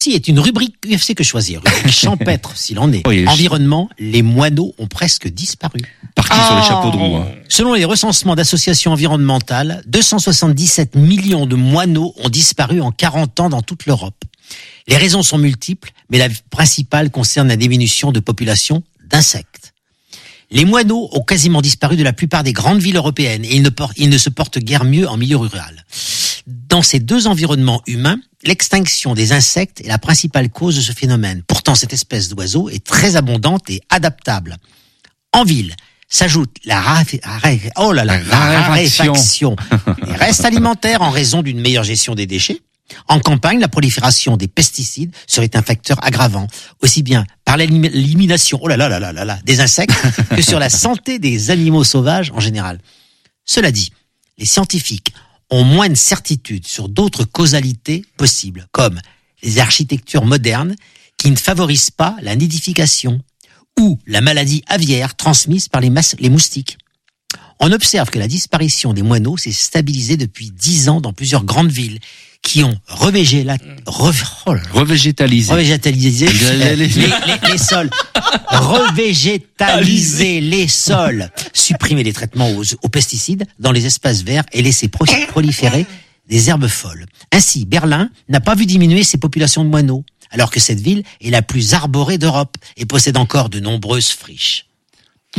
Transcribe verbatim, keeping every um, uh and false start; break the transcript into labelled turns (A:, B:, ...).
A: Si est une rubrique U F C que choisir, rubrique champêtre s'il en est.
B: Oui,
A: Environnement, les moineaux ont presque disparu.
B: Parti oh. sur les chapeaux de roue. Hein.
A: Selon les recensements d'associations environnementales, deux cent soixante-dix-sept millions de moineaux ont disparu en quarante ans dans toute l'Europe. Les raisons sont multiples, mais la principale concerne la diminution de population d'insectes. Les moineaux ont quasiment disparu de la plupart des grandes villes européennes et ils ne, portent, ils ne se portent guère mieux en milieu rural. Dans ces deux environnements humains, l'extinction des insectes est la principale cause de ce phénomène. Pourtant, cette espèce d'oiseau est très abondante et adaptable. En ville, s'ajoute la, raré... oh là là, la, la raréfaction des restes alimentaires en raison d'une meilleure gestion des déchets. En campagne, la prolifération des pesticides serait un facteur aggravant, aussi bien par l'élimination oh là là là là là, là des insectes que sur la santé des animaux sauvages en général. Cela dit, les scientifiques ont moins de certitude sur d'autres causalités possibles, comme les architectures modernes qui ne favorisent pas la nidification ou la maladie aviaire transmise par les, mas- les moustiques. On observe que la disparition des moineaux s'est stabilisée depuis dix ans dans plusieurs grandes villes qui ont revégé la, re, oh là,
B: revégétalisé,
A: revégétalisé les, les, les, les sols, revégétaliser les sols, supprimer les traitements aux, aux pesticides dans les espaces verts et laisser proliférer des herbes folles. Ainsi, Berlin n'a pas vu diminuer ses populations de moineaux, alors que cette ville est la plus arborée d'Europe et possède encore de nombreuses friches.